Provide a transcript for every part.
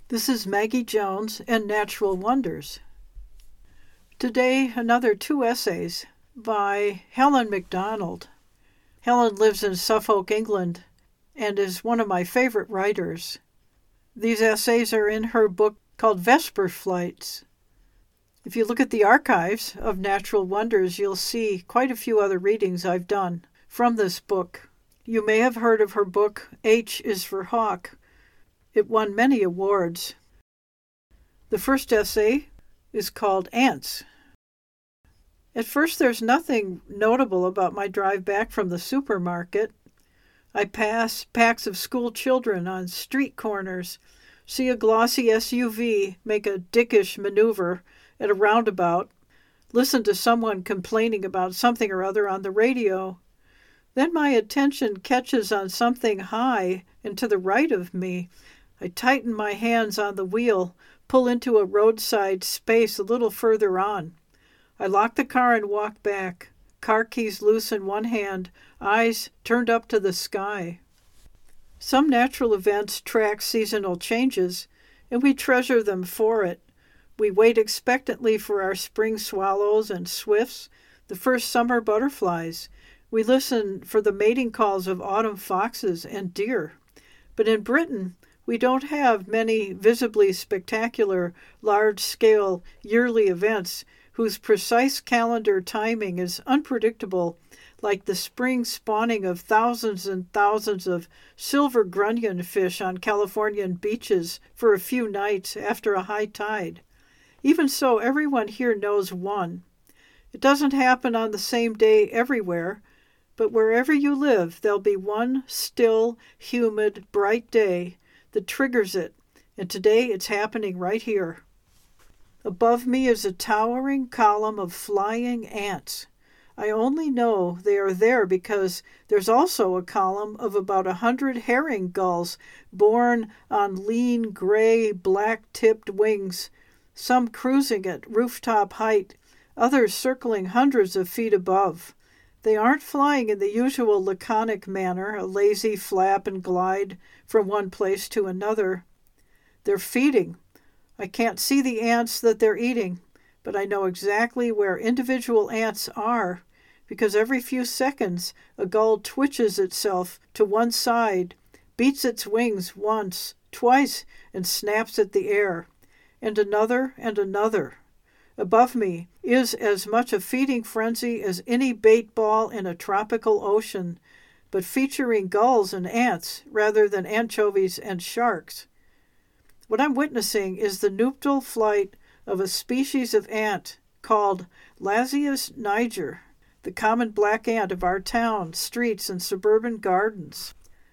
This is Maggie Jones and Natural Wonders. Today, another 2 essays by Helen MacDonald. Helen lives in Suffolk, England, and is one of my favorite writers. These essays are in her book called Vesper Flights. If you look at the archives of Natural Wonders, you'll see quite a few other readings I've done from this book. You may have heard of her book, H is for Hawk. It won many awards. The first essay is called Ants. At first, there's nothing notable about my drive back from the supermarket. I pass packs of school children on street corners, see a glossy SUV make a dickish maneuver at a roundabout, listen to someone complaining about something or other on the radio. Then my attention catches on something high and to the right of me. I tighten my hands on the wheel, pull into a roadside space a little further on. I lock the car and walk back, car keys loose in one hand, eyes turned up to the sky. Some natural events track seasonal changes, and we treasure them for it. We wait expectantly for our spring swallows and swifts, the first summer butterflies. We listen for the mating calls of autumn foxes and deer. But in Britain, we don't have many visibly spectacular, large-scale, yearly events whose precise calendar timing is unpredictable, like the spring spawning of thousands and thousands of silver grunion fish on Californian beaches for a few nights after a high tide. Even so, everyone here knows one. It doesn't happen on the same day everywhere, but wherever you live, there'll be one still, humid, bright day that triggers it, and today it's happening right here. Above me is a towering column of flying ants. I only know they are there because there's also a column of about 100 herring gulls borne on lean, gray, black-tipped wings, some cruising at rooftop height, others circling hundreds of feet above. They aren't flying in the usual laconic manner, a lazy flap and glide from one place to another. They're feeding. I can't see the ants that they're eating, but I know exactly where individual ants are, because every few seconds a gull twitches itself to one side, beats its wings once, twice, and snaps at the air, and another and another. Above me is as much a feeding frenzy as any bait ball in a tropical ocean, but featuring gulls and ants rather than anchovies and sharks. What I'm witnessing is the nuptial flight of a species of ant called Lasius niger, the common black ant of our town, streets, and suburban gardens.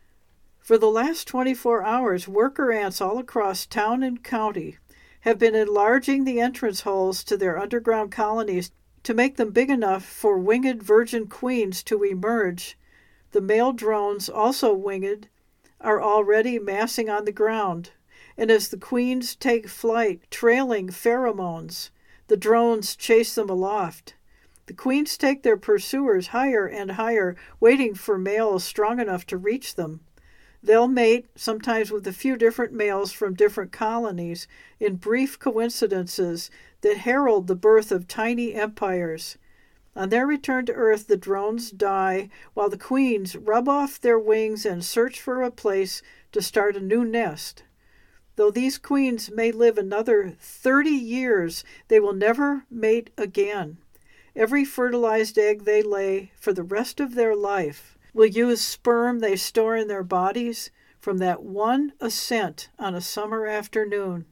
For the last 24 hours, worker ants all across town and county have been enlarging the entrance holes to their underground colonies to make them big enough for winged virgin queens to emerge. The male drones, also winged, are already massing on the ground, and as the queens take flight, trailing pheromones, the drones chase them aloft. The queens take their pursuers higher and higher, waiting for males strong enough to reach them. They'll mate, sometimes with a few different males from different colonies, in brief coincidences that herald the birth of tiny empires. On their return to Earth, the drones die, while the queens rub off their wings and search for a place to start a new nest. Though these queens may live another 30 years, they will never mate again. Every fertilized egg they lay for the rest of their life will use sperm they store in their bodies from that one ascent on a summer afternoon.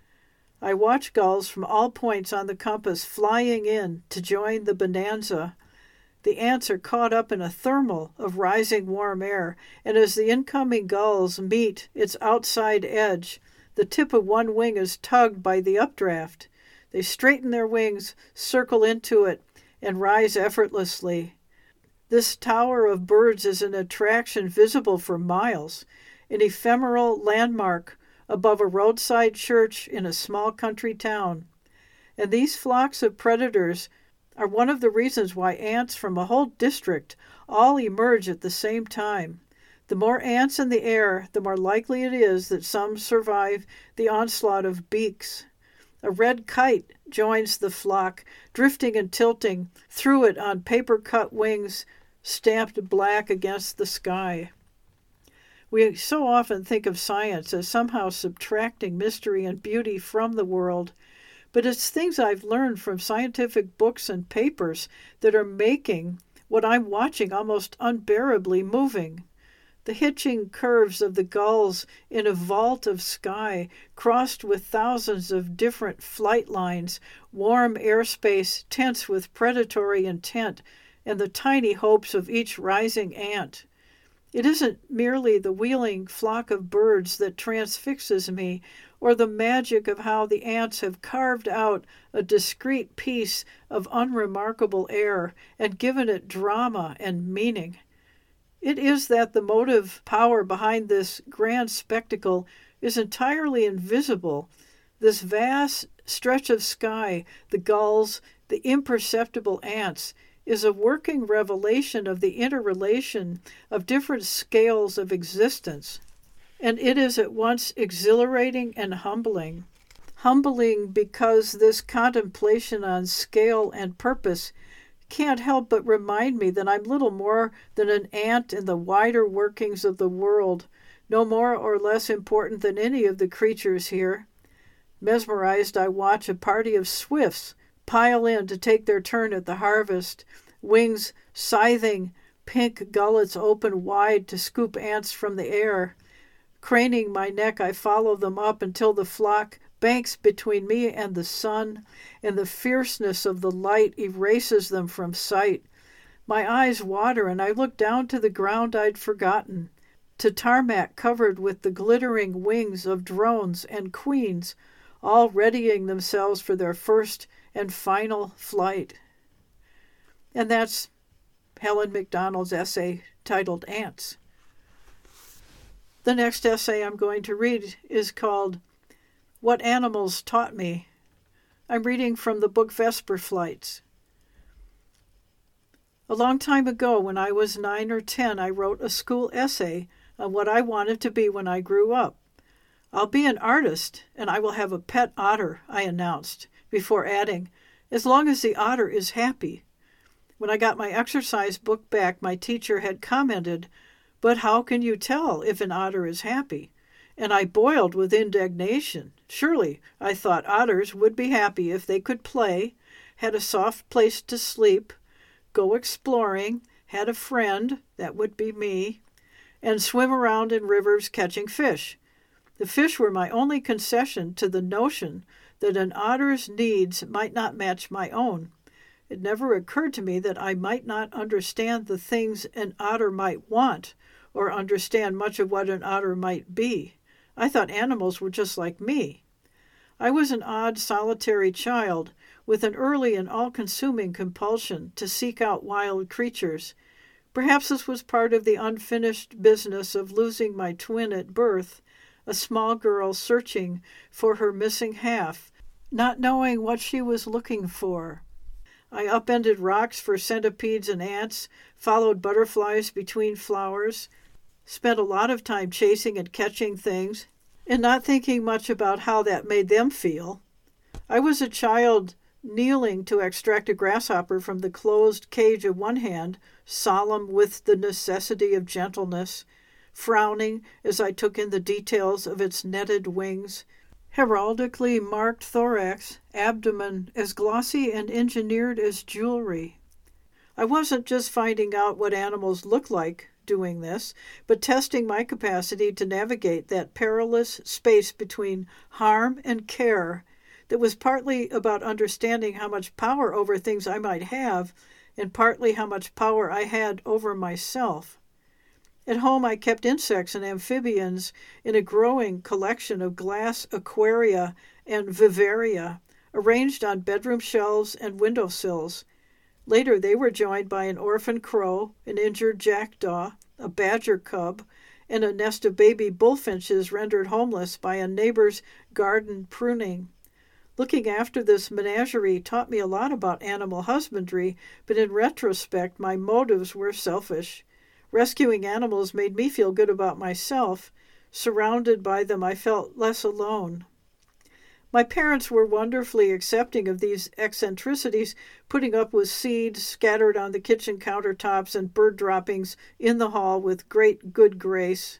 I watch gulls from all points on the compass flying in to join the bonanza. The ants are caught up in a thermal of rising warm air, and as the incoming gulls meet its outside edge, the tip of one wing is tugged by the updraft. They straighten their wings, circle into it, and rise effortlessly. This tower of birds is an attraction visible for miles, an ephemeral landmark above a roadside church in a small country town. And these flocks of predators are one of the reasons why ants from a whole district all emerge at the same time. The more ants in the air, the more likely it is that some survive the onslaught of beaks. A red kite joins the flock, drifting and tilting through it on paper-cut wings stamped black against the sky. We so often think of science as somehow subtracting mystery and beauty from the world, but it's things I've learned from scientific books and papers that are making what I'm watching almost unbearably moving. The hitching curves of the gulls in a vault of sky, crossed with thousands of different flight lines, warm airspace tense with predatory intent, and the tiny hopes of each rising ant. It isn't merely the wheeling flock of birds that transfixes me, or the magic of how the ants have carved out a discrete piece of unremarkable air and given it drama and meaning. It is that the motive power behind this grand spectacle is entirely invisible. This vast stretch of sky, the gulls, the imperceptible ants, is a working revelation of the interrelation of different scales of existence. And it is at once exhilarating and humbling. Humbling because this contemplation on scale and purpose can't help but remind me that I'm little more than an ant in the wider workings of the world, no more or less important than any of the creatures here. Mesmerized, I watch a party of swifts pile in to take their turn at the harvest, wings scything, pink gullets open wide to scoop ants from the air. Craning my neck, I follow them up until the flock banks between me and the sun, and the fierceness of the light erases them from sight. My eyes water, and I look down to the ground I'd forgotten, to tarmac covered with the glittering wings of drones and queens, all readying themselves for their first and final flight. And that's Helen Macdonald's essay titled Ants. The next essay I'm going to read is called What Animals Taught Me. I'm reading from the book Vesper Flights. A long time ago, when I was 9 or 10, I wrote a school essay on what I wanted to be when I grew up. I'll be an artist, and I will have a pet otter, I announced, before adding, as long as the otter is happy. When I got my exercise book back, my teacher had commented, "But how can you tell if an otter is happy?" And I boiled with indignation. Surely, I thought, otters would be happy if they could play, had a soft place to sleep, go exploring, had a friend, that would be me, and swim around in rivers catching fish. The fish were my only concession to the notion that an otter's needs might not match my own. It never occurred to me that I might not understand the things an otter might want, or understand much of what an otter might be. I thought animals were just like me. I was an odd, solitary child, with an early and all-consuming compulsion to seek out wild creatures. Perhaps this was part of the unfinished business of losing my twin at birth, a small girl searching for her missing half, not knowing what she was looking for. I upended rocks for centipedes and ants, followed butterflies between flowers, spent a lot of time chasing and catching things, and not thinking much about how that made them feel. I was a child kneeling to extract a grasshopper from the closed cage of one hand, solemn with the necessity of gentleness, frowning as I took in the details of its netted wings, heraldically marked thorax, abdomen as glossy and engineered as jewelry. I wasn't just finding out what animals look like doing this, but testing my capacity to navigate that perilous space between harm and care that was partly about understanding how much power over things I might have, and partly how much power I had over myself. At home, I kept insects and amphibians in a growing collection of glass aquaria and vivaria, arranged on bedroom shelves and windowsills. Later, they were joined by an orphan crow, an injured jackdaw, a badger cub, and a nest of baby bullfinches rendered homeless by a neighbor's garden pruning. Looking after this menagerie taught me a lot about animal husbandry, but in retrospect, my motives were selfish. Rescuing animals made me feel good about myself. Surrounded by them, I felt less alone. My parents were wonderfully accepting of these eccentricities, putting up with seeds scattered on the kitchen countertops and bird droppings in the hall with great good grace.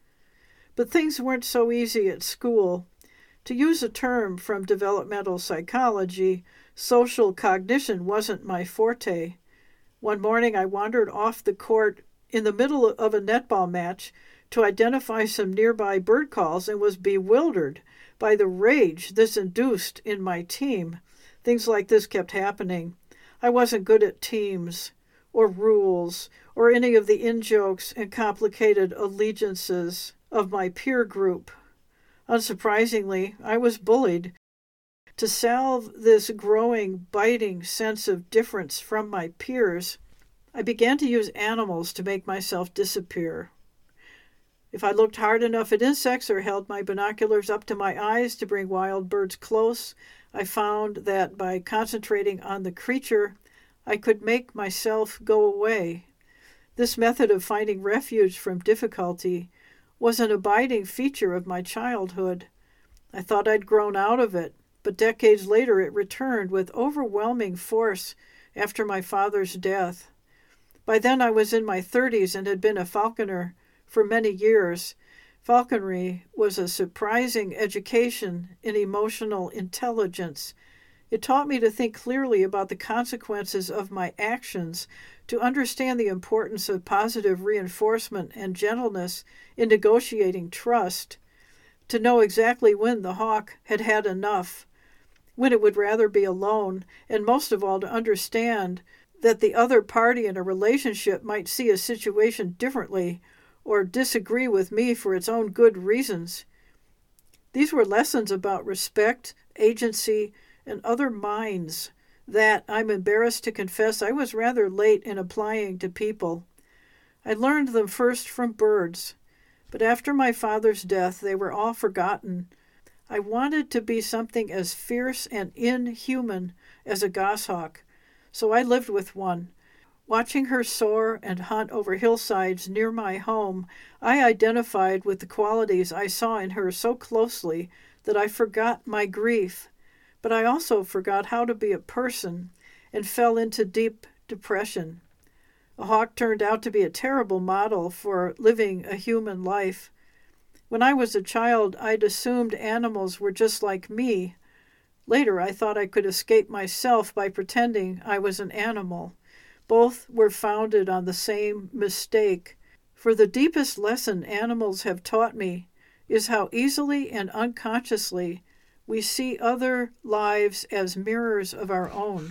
But things weren't so easy at school. To use a term from developmental psychology, social cognition wasn't my forte. One morning I wandered off the court in the middle of a netball match to identify some nearby bird calls and was bewildered by the rage this induced in my team. Things like this kept happening. I wasn't good at teams or rules or any of the in-jokes and complicated allegiances of my peer group. Unsurprisingly, I was bullied. To salve this growing, biting sense of difference from my peers, I began to use animals to make myself disappear. If I looked hard enough at insects or held my binoculars up to my eyes to bring wild birds close, I found that by concentrating on the creature, I could make myself go away. This method of finding refuge from difficulty was an abiding feature of my childhood. I thought I'd grown out of it, but decades later it returned with overwhelming force after my father's death. By then I was in my 30s and had been a falconer for many years. Falconry was a surprising education in emotional intelligence. It taught me to think clearly about the consequences of my actions, to understand the importance of positive reinforcement and gentleness in negotiating trust, to know exactly when the hawk had had enough, when it would rather be alone, and most of all to understand that the other party in a relationship might see a situation differently or disagree with me for its own good reasons. These were lessons about respect, agency, and other minds that, I'm embarrassed to confess, I was rather late in applying to people. I learned them first from birds, but after my father's death they were all forgotten. I wanted to be something as fierce and inhuman as a goshawk, so I lived with one. Watching her soar and hunt over hillsides near my home, I identified with the qualities I saw in her so closely that I forgot my grief. But I also forgot how to be a person and fell into deep depression. A hawk turned out to be a terrible model for living a human life. When I was a child, I'd assumed animals were just like me. Later, I thought I could escape myself by pretending I was an animal. Both were founded on the same mistake. For the deepest lesson animals have taught me is how easily and unconsciously we see other lives as mirrors of our own.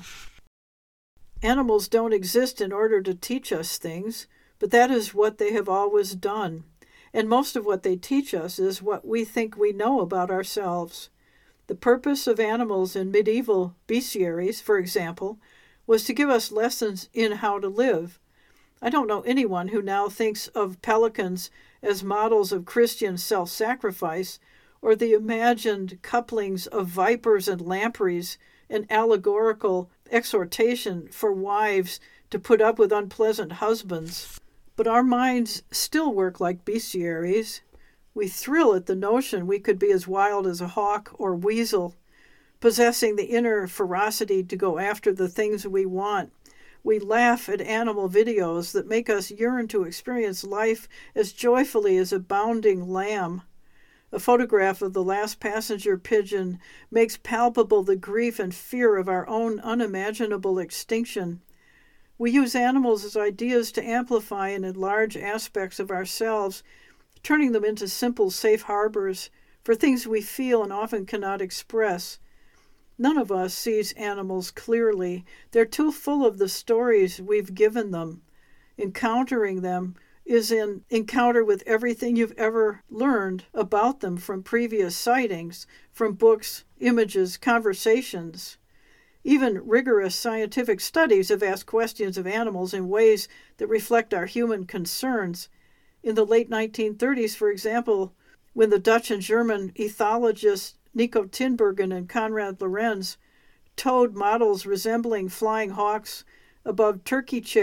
Animals don't exist in order to teach us things, but that is what they have always done. And most of what they teach us is what we think we know about ourselves. The purpose of animals in medieval bestiaries, for example, was to give us lessons in how to live. I don't know anyone who now thinks of pelicans as models of Christian self-sacrifice, or the imagined couplings of vipers and lampreys, an allegorical exhortation for wives to put up with unpleasant husbands. But our minds still work like bestiaries. We thrill at the notion we could be as wild as a hawk or weasel, possessing the inner ferocity to go after the things we want. We laugh at animal videos that make us yearn to experience life as joyfully as a bounding lamb. A photograph of the last passenger pigeon makes palpable the grief and fear of our own unimaginable extinction. We use animals as ideas to amplify and enlarge aspects of ourselves, turning them into simple safe harbors for things we feel and often cannot express. None of us sees animals clearly. They're too full of the stories we've given them. Encountering them is an encounter with everything you've ever learned about them from previous sightings, from books, images, conversations. Even rigorous scientific studies have asked questions of animals in ways that reflect our human concerns. In the late 1930s, for example, when the Dutch and German ethologists Nico Tinbergen and Konrad Lorenz towed models resembling flying hawks above turkey chicks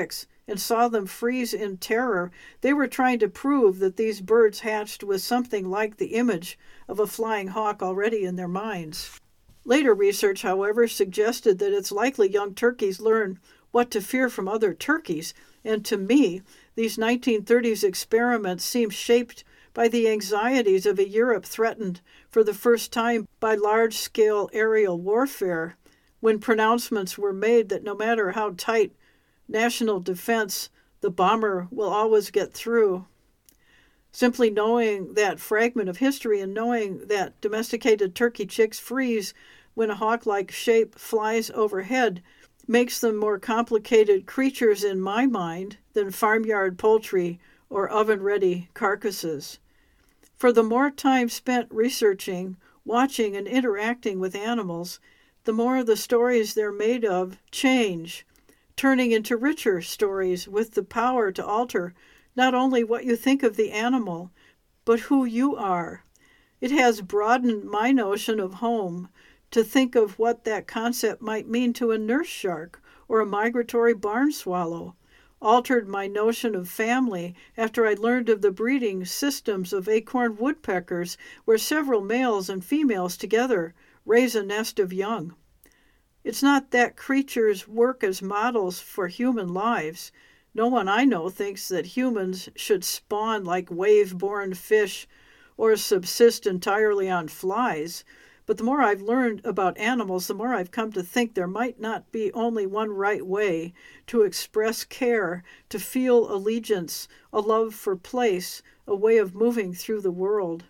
and saw them freeze in terror, they were trying to prove that these birds hatched with something like the image of a flying hawk already in their minds. Later research, however, suggested that it's likely young turkeys learn what to fear from other turkeys, and to me, these 1930s experiments seem shaped by the anxieties of a Europe threatened for the first time by large-scale aerial warfare, when pronouncements were made that no matter how tight national defense, the bomber will always get through. Simply knowing that fragment of history and knowing that domesticated turkey chicks freeze when a hawk-like shape flies overhead makes them more complicated creatures in my mind than farmyard poultry or oven-ready carcasses. For the more time spent researching, watching, and interacting with animals, the more the stories they're made of change, turning into richer stories with the power to alter not only what you think of the animal, but who you are. It has broadened my notion of home to think of what that concept might mean to a nurse shark or a migratory barn swallow, altered my notion of family after I learned of the breeding systems of acorn woodpeckers, where several males and females together raise a nest of young. It's not that creatures work as models for human lives. No one I know thinks that humans should spawn like wave-born fish or subsist entirely on flies. But the more I've learned about animals, the more I've come to think there might not be only one right way to express care, to feel allegiance, a love for place, a way of moving through the world.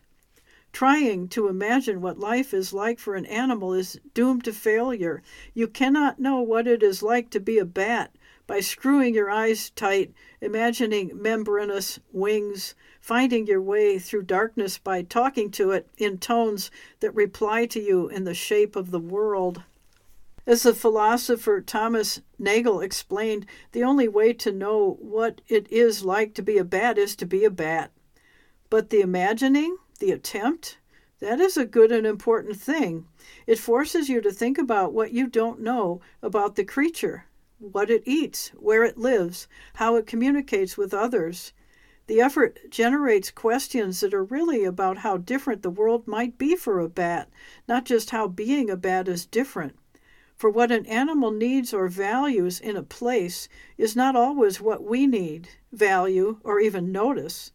Trying to imagine what life is like for an animal is doomed to failure. You cannot know what it is like to be a bat by screwing your eyes tight, imagining membranous wings, finding your way through darkness by talking to it in tones that reply to you in the shape of the world. As the philosopher Thomas Nagel explained, the only way to know what it is like to be a bat is to be a bat. But the imagining, the attempt, that is a good and important thing. It forces you to think about what you don't know about the creature, what it eats, where it lives, how it communicates with others. The effort generates questions that are really about how different the world might be for a bat, not just how being a bat is different. For what an animal needs or values in a place is not always what we need, value, or even notice.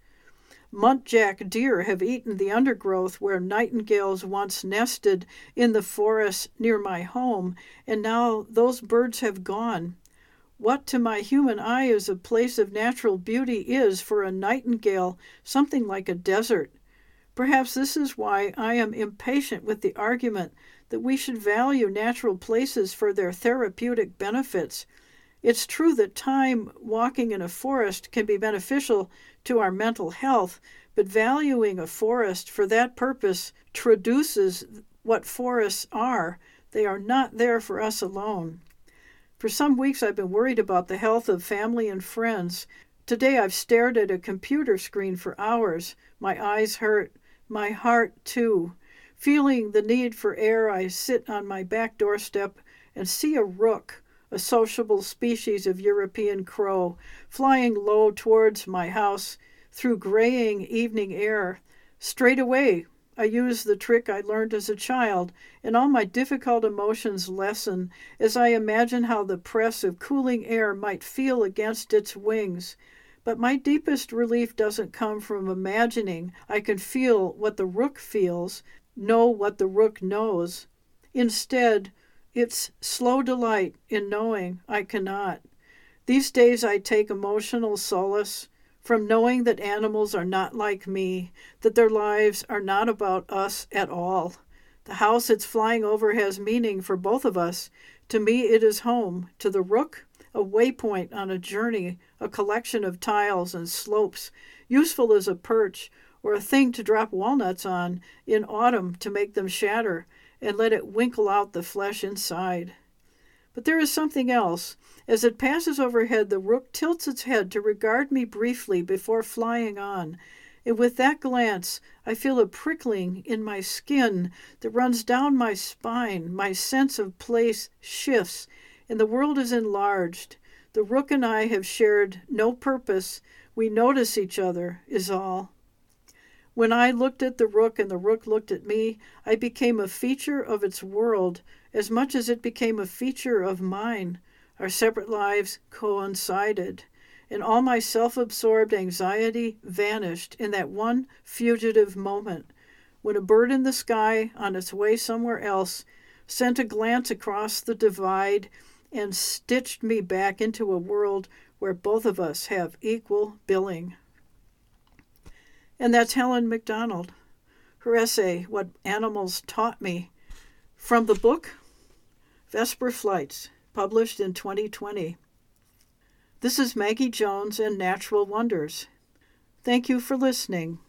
Muntjac deer have eaten the undergrowth where nightingales once nested in the forest near my home, and now those birds have gone. What to my human eye is a place of natural beauty is for a nightingale something like a desert. Perhaps this is why I am impatient with the argument that we should value natural places for their therapeutic benefits. It's true that time walking in a forest can be beneficial to our mental health, but valuing a forest for that purpose traduces what forests are. They are not there for us alone. For some weeks I've been worried about the health of family and friends. Today I've stared at a computer screen for hours. My eyes hurt. My heart, too. Feeling the need for air, I sit on my back doorstep and see a rook, a sociable species of European crow, flying low towards my house through graying evening air. Straight away, I use the trick I learned as a child, and all my difficult emotions lessen as I imagine how the press of cooling air might feel against its wings. But my deepest relief doesn't come from imagining I can feel what the rook feels, know what the rook knows. Instead, it's slow delight in knowing I cannot. These days I take emotional solace from knowing that animals are not like me, that their lives are not about us at all. The house it's flying over has meaning for both of us. To me it is home. To the rook, a waypoint on a journey, a collection of tiles and slopes, useful as a perch, or a thing to drop walnuts on in autumn to make them shatter and let it winkle out the flesh inside. But there is something else. As it passes overhead, the rook tilts its head to regard me briefly before flying on, and with that glance I feel a prickling in my skin that runs down my spine. My sense of place shifts, and the world is enlarged. The rook and I have shared no purpose. We notice each other, is all. When I looked at the rook and the rook looked at me, I became a feature of its world as much as it became a feature of mine. Our separate lives coincided, and all my self-absorbed anxiety vanished in that one fugitive moment when a bird in the sky on its way somewhere else sent a glance across the divide and stitched me back into a world where both of us have equal billing. And that's Helen Macdonald. Her essay, What Animals Taught Me, from the book Vesper Flights, published in 2020. This is Maggie Jones and Natural Wonders. Thank you for listening.